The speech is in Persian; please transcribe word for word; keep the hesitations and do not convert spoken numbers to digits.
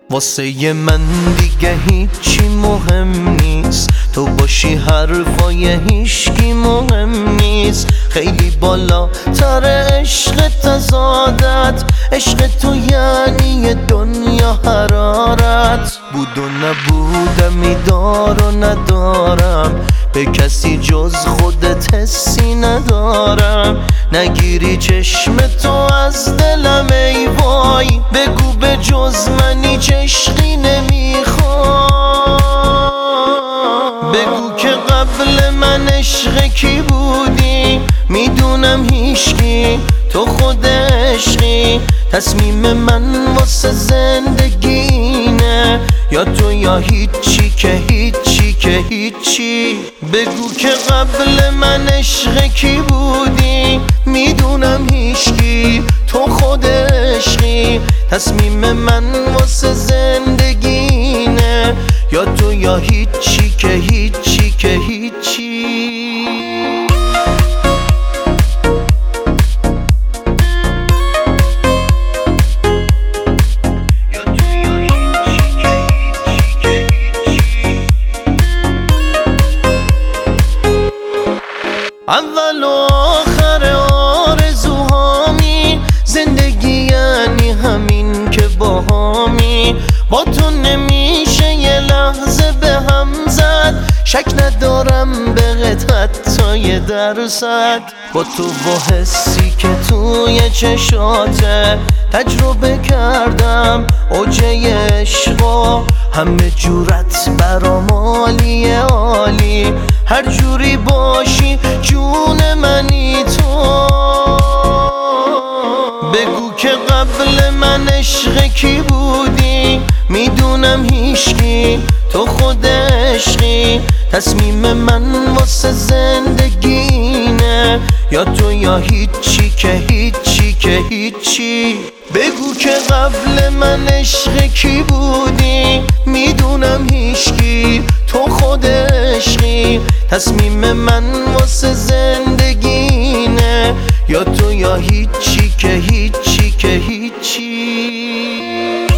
واسه من دیگه هیچی مهم نیست، تو باشی حرفای هیچکی مهم نیست. خیلی بالاتر عشق تزادت، عشق تو یعنی دنیا حرارت. بود و نبودمی، دار و ندارم، به کسی جز خودت حسی ندارم. نگیری چشم تو از دلم ای وای، بگو به جز منی عشقی نمیخوام. بگو که قبل من عشق کی بودی، میدونم هیچکی، تو خود عشقی. تصمیم من واسه زندگی اینه، یا تو یا هیچی که هیچی که هیچی. بگو که قبل من عشق کی بودی، میدونم هیچکی، تو خود عشقی. تصمیم من واسه زندگی اینه، یا تو یا هیچی که هیچی که هیچی. اول و آخر آرزوهامی، زندگی یعنی همین که باهامی. با تو نمیشه یه لحظه به هم زد، شک ندارم بهت حتی یه درصد. با تو با حسی که توی چشاته، تجربه کردم اوجه عشقا. همه جورت برام عالیه عالی، هر جوری باشی جون منی تو. بگو که قبل من عشق کی بودی، میدونم هیچکی، تو خود عشقی. تصمیم من واسه زندگی اینه، یا تو یا هیچی که هیچی که هیچی. بگو که قبل من عشق کی بودی، میدونم هیچکی، تو خود عشقی. تصمیم من واسه زندگی اینه، یا تو یا هیچی که هیچی که هیچی.